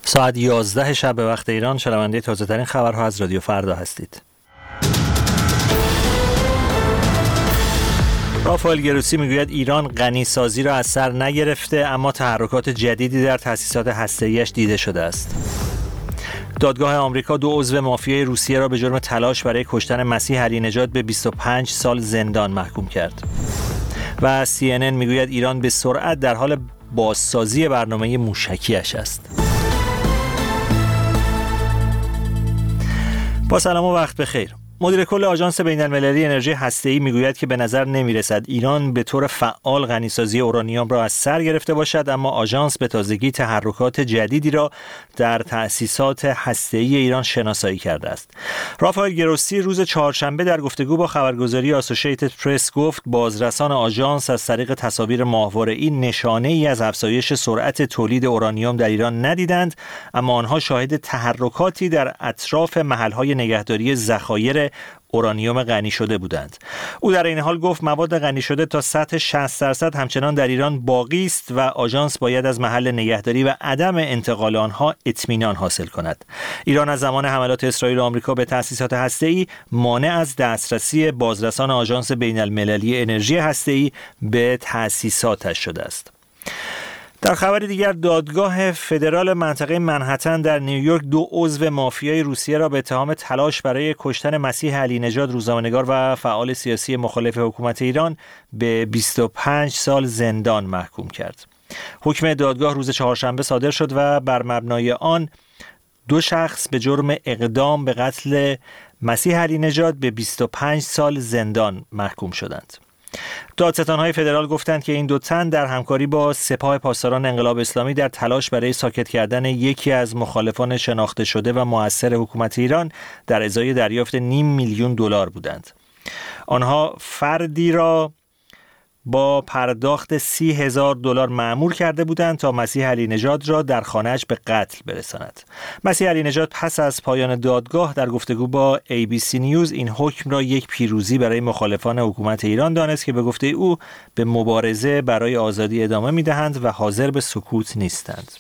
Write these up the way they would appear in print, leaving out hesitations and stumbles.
ساعت 11 شب به وقت ایران شنونده تازه‌ترین خبرها از رادیو فردا هستید. رافائل گروسی میگوید ایران غنیسازی را از سر نگرفته، اما تحرکات جدیدی در تأسیسات هسته‌ایش دیده شده است. دادگاه آمریکا 2 عضو مافیای روسیه را به جرم تلاش برای کشتن مسیح علی نژاد به 25 سال زندان محکوم کرد. و CNN میگوید ایران به سرعت در حال بازسازی برنامه موشکی‌اش است. با سلام و وقت بخیر. مدیر کل آژانس بین‌المللی انرژی هسته‌ای میگوید که به نظر نمیرسد ایران به طور فعال غنیسازی اورانیوم را از سر گرفته باشد، اما آژانس به تازگی تحرکات جدیدی را در تأسیسات هسته‌ای ایران شناسایی کرده است. رافائل گروسی روز چهارشنبه در گفتگو با خبرگزاری آسوشییتد پرس گفت بازرسان آژانس از طریق تصاویر ماهواره‌ای نشانه‌ای از افزایش سرعت تولید اورانیوم در ایران ندیدند، اما آنها شاهد تحرکاتی در اطراف محل‌های نگهداری ذخایر اورانیوم غنی شده بودند. او در این حال گفت مواد غنی شده تا سطح 60% همچنان در ایران باقی است و آژانس باید از محل نگهداری و عدم انتقال آنها اطمینان حاصل کند. ایران از زمان حملات اسرائیل و آمریکا به تأسیسات هسته‌ای مانع از دسترسی بازرسان آژانس بین‌المللی انرژی هسته‌ای به تأسیساتش شده است. در خبر دیگر دادگاه فدرال منطقه منهتن در نیویورک 2 عضو مافیای روسیه را به اتهام تلاش برای کشتن مسیح علی نژاد روزنامه‌نگار و فعال سیاسی مخالف حکومت ایران به 25 سال زندان محکوم کرد. حکم دادگاه روز چهارشنبه صادر شد و بر مبنای آن 2 شخص به جرم اقدام به قتل مسیح علی نژاد به 25 سال زندان محکوم شدند. دادستان‌های فدرال گفتند که این 2 تن در همکاری با سپاه پاسداران انقلاب اسلامی در تلاش برای ساکت کردن یکی از مخالفان شناخته شده و مؤثر حکومت ایران در ازای دریافت $500,000 بودند. آنها فردی را با پرداخت $30,000 مأمور کرده بودند تا مسیح علی نژاد را در خانه‌اش به قتل برساند. مسیح علی نژاد پس از پایان دادگاه در گفتگو با ABC نیوز این حکم را یک پیروزی برای مخالفان حکومت ایران دانست که به گفته او به مبارزه برای آزادی ادامه می‌دهند و حاضر به سکوت نیستند.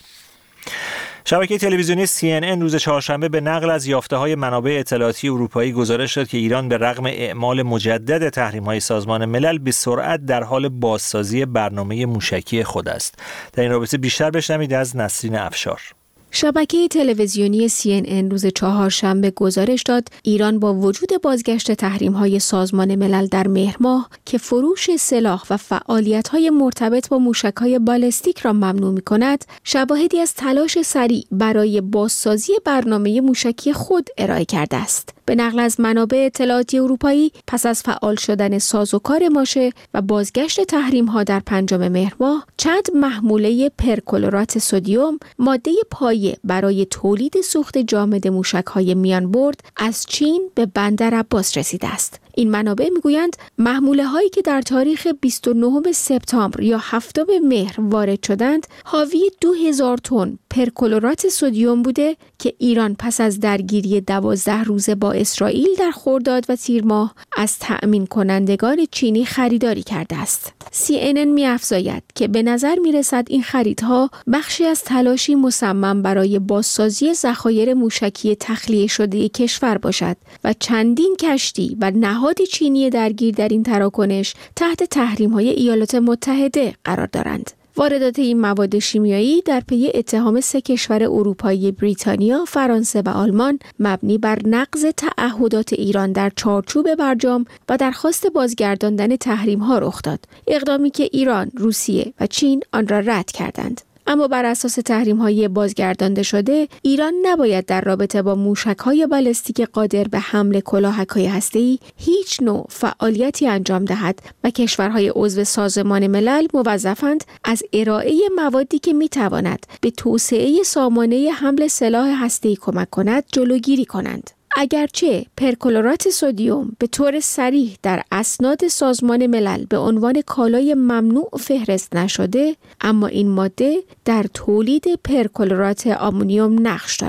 شبکه تلویزیونی CNN روز چهارشنبه به نقل از یافته‌های منابع اطلاعاتی اروپایی گزارش داد که ایران به رغم اعمال مجدد تحریم‌های سازمان ملل به سرعت در حال بازسازی برنامه موشکی خود است. در این رابطه بیشتر بشنوید از نسرین افشار. شبکه تلویزیونی CNN روز چهارشنبه گزارش داد ایران با وجود بازگشت تحریم‌های سازمان ملل در مهر ماه که فروش سلاح و فعالیت‌های مرتبط با موشک‌های بالستیک را ممنوع می‌کند، شواهدی از تلاش سریع برای بازسازی برنامه موشکی خود ارائه کرده است. به نقل از منابع اطلاعاتی اروپایی پس از فعال شدن سازوکار ماشه و بازگشت تحریم‌ها در 5 مهر ماه، چند محموله پرکلورات سدیم، ماده پایه برای تولید سوخت جامد موشک‌های میان برد، از چین به بندر عباس رسیده است. این منابع میگویند محموله هایی که در تاریخ 29 سپتامبر یا 7 مهر وارد شدند حاوی 2000 تن پرکلورات سدیم بوده که ایران پس از درگیری 12 روزه با اسرائیل در خرداد و تیر ماه از تأمین کنندگان چینی خریداری کرده است. CNN می‌افزاید که به نظر می‌رسد این خریدها بخشی از تلاشی مصمم برای بازسازی ذخایر موشکی تخلیه شده کشور باشد و چندین کشتی و نهاد چینی درگیر در این تراکنش تحت تحریم‌های ایالات متحده قرار دارند. واردات این مواد شیمیایی در پی اتهام 3 کشور اروپایی بریتانیا، فرانسه و آلمان مبنی بر نقض تعهدات ایران در چارچوب برجام و درخواست بازگرداندن تحریم‌ها رخ داد. اقدامی که ایران، روسیه و چین آن را رد کردند. اما بر اساس تحریم‌های بازگردانده شده، ایران نباید در رابطه با موشک‌های بالستیک قادر به حمل کلاهک‌های هسته‌ای هیچ نوع فعالیتی انجام دهد و کشورهای عضو سازمان ملل موظفند از ارائه موادی که می‌تواند به توسعه سامانه حمل سلاح هسته‌ای کمک کند جلوگیری کنند. اگرچه پرکلورات سدیم به طور صریح در اسناد سازمان ملل به عنوان کالای ممنوع فهرست نشده، اما این ماده در تولید پرکلورات آمونیوم نقش دارد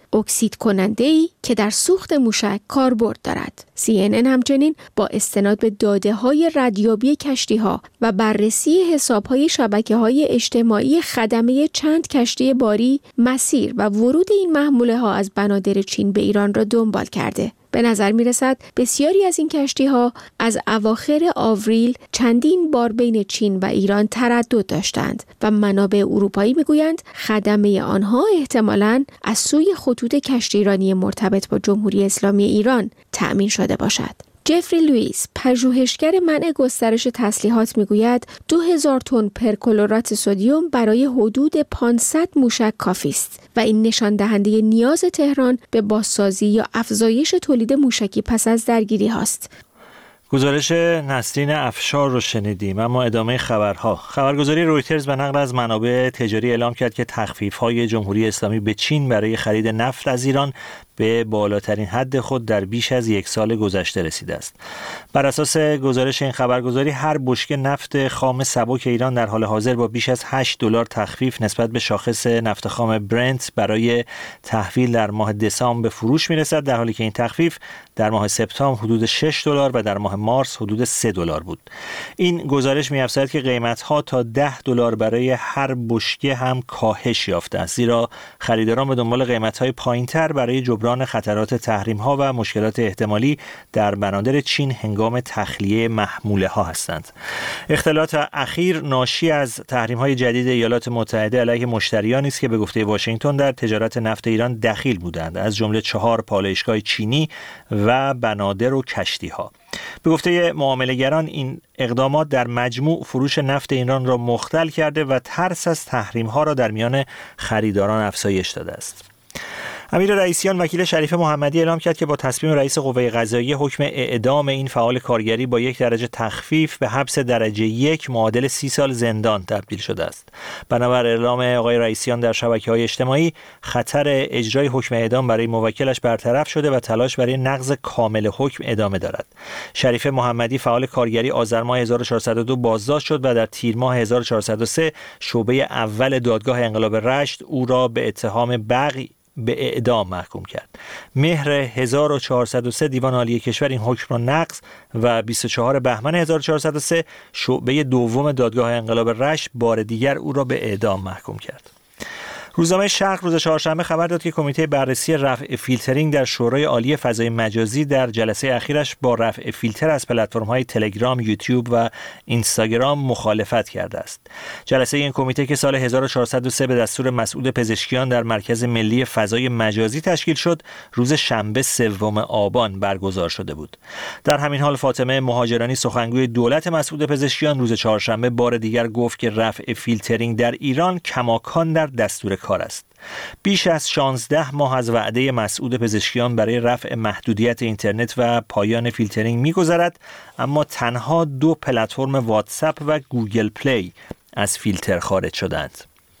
اکسید کننده‌ای که در سوخت موشک کاربرد دارد. CNN همچنین با استناد به داده‌های ردیابی کشتی‌ها و بررسی حساب‌های شبکه‌های اجتماعی خدمه چند کشتی باری، مسیر و ورود این محموله‌ها از بنادر چین به ایران را دنبال کرده. به نظر می رسد بسیاری از این کشتی ها از اواخر آوریل چندین بار بین چین و ایران تردد داشتند و منابع اروپایی می گویند خدمه آنها احتمالاً از سوی خطوط کشتی ایرانی مرتبط با جمهوری اسلامی ایران تأمین شده باشد. جفری لوئیس، پژوهشگر منع گسترش تسلیحات میگوید 2000 تن پرکلورات سدیم برای حدود 500 موشک کافی است و این نشان دهنده نیاز تهران به بازسازی یا افزایش تولید موشکی پس از درگیری هاست. گزارش نسرین افشار رو شنیدیم. اما ادامه خبرها. خبرگزاری رویترز به نقل از منابع تجاری اعلام کرد که تخفیف‌های جمهوری اسلامی به چین برای خرید نفت از ایران به بالاترین حد خود در بیش از یک سال گذشته رسیده است. بر اساس گزارش این خبرگزاری هر بشکه نفت خام سبک ایران در حال حاضر با بیش از $8 تخفیف نسبت به شاخص نفت خام برنت برای تحویل در ماه دسامبر به فروش میرسد، در حالی که این تخفیف در ماه سپتامبر حدود $6 و در ماه مارس حدود $3 بود. این گزارش می‌افزاید که قیمت‌ها تا $10 برای هر بشکه هم کاهش یافته است، زیرا خریداران به دنبال قیمت‌های پایین‌تر برای جبران خطرات تحریم‌ها و مشکلات احتمالی در بنادر چین هنگام تخلیه محموله‌ها هستند. اختلالات اخیر ناشی از تحریم‌های جدید ایالات متحده علیه مشتریانی است که به گفته واشنگتن در تجارت نفت ایران دخیل بودند، از جمله 4 پالایشگاه چینی و بنادر و کشتی‌ها. به گفته معامله‌گران این اقدامات در مجموع فروش نفت ایران را مختل کرده و ترس از تحریم‌ها را در میان خریداران افزایش داده است. امیر رئیسیان وکیل شریف محمدی اعلام کرد که با تصمیم رئیس قوه قضاییه حکم اعدام این فعال کارگری با 1 درجه تخفیف به حبس درجه 1 معادل 30 سال زندان تبدیل شده است. بنابر اعلام آقای رئیسیان در شبکه‌های اجتماعی، خطر اجرای حکم اعدام برای موکلش برطرف شده و تلاش برای نقض کامل حکم ادامه دارد. شریف محمدی فعال کارگری آذر ماه 1402 بازداشت شد و در تیر ماه 1403 شعبه اول دادگاه انقلاب رشت او را به اتهام بغی به اعدام محکوم کرد. مهر 1403 دیوان عالی کشور این حکم را نقض و 24 بهمن 1403 شعبه دوم دادگاه انقلاب رشت بار دیگر او را به اعدام محکوم کرد. روزنامه شرق روز چهارشنبه خبر داد که کمیته بررسی رفع فیلترینگ در شورای عالی فضای مجازی در جلسه اخیرش با رفع فیلتر از پلتفرم‌های تلگرام، یوتیوب و اینستاگرام مخالفت کرده است. جلسه این کمیته که سال 1403 به دستور مسعود پزشکیان در مرکز ملی فضای مجازی تشکیل شد، روز شنبه 3 آبان برگزار شده بود. در همین حال فاطمه مهاجرانی سخنگوی دولت مسعود پزشکیان روز چهارشنبه بار دیگر گفت که رفع فیلترینگ در ایران کماکان در دستور کار است. بیش از 16 ماه از وعده مسعود پزشکیان برای رفع محدودیت اینترنت و پایان فیلترینگ می‌گذرد، اما تنها 2 پلتفرم واتساپ و گوگل پلی از فیلتر خارج شدند.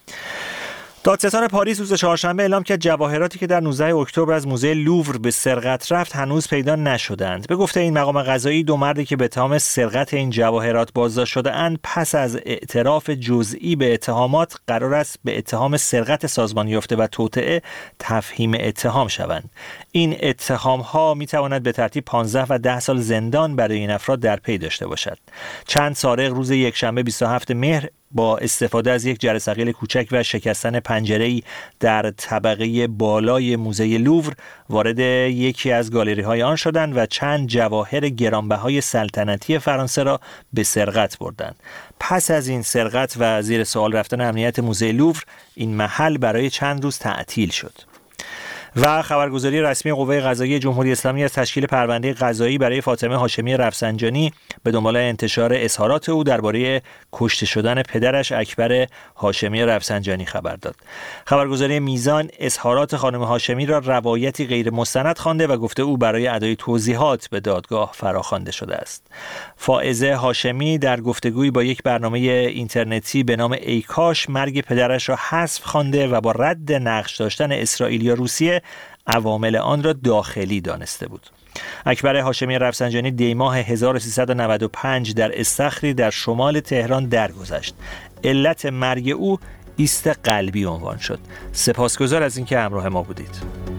دادستان پاریس روز چهارشنبه اعلام کرد جواهراتی که در 19 اکتبر از موزه لوور به سرقت رفت هنوز پیدا نشدند. به گفته این مقام قضایی، 2 مردی که به اتهام سرقت این جواهرات بازداشت شده‌اند پس از اعتراف جزئی به اتهامات قرار است به اتهام سرقت سازمان یافته و توطئه تفهیم اتهام شوند. این اتهام‌ها می‌تواند به ترتیب 15 و 10 سال زندان برای این افراد در پی داشته باشد. چند سارق روز یکشنبه 27 مهر با استفاده از یک جرثقیل کوچک و شکستن پنجره‌ای در طبقه بالای موزه لوور وارد یکی از گالری‌های آن شدند و چند جواهر گرانبهای سلطنتی فرانسه را به سرقت بردند. پس از این سرقت و زیر سوال رفتن امنیت موزه لوور، این محل برای چند روز تعطیل شد. و خبرگزاری رسمی قوه قضاییه جمهوری اسلامی از تشکیل پرونده قضایی برای فاطمه هاشمی رفسنجانی به دنبال انتشار اظهارات او درباره کشته شدن پدرش اکبر هاشمی رفسنجانی خبر داد. خبرگزاری میزان اظهارات خانم هاشمی را روایتی غیر مستند خوانده و گفته او برای ادای توضیحات به دادگاه فراخوانده شده است. فائزه هاشمی در گفتگویی با یک برنامه اینترنتی به نام ای کاش مرگ پدرش را حذف خوانده و با رد نقش داشتن اسرائیل یا روسیه عوامل آن را داخلی دانسته بود. اکبر هاشمی رفسنجانی دی ماه 1395 در استخری در شمال تهران درگذشت. علت مرگ او ایست قلبی عنوان شد. سپاسگزار از اینکه همراه ما بودید.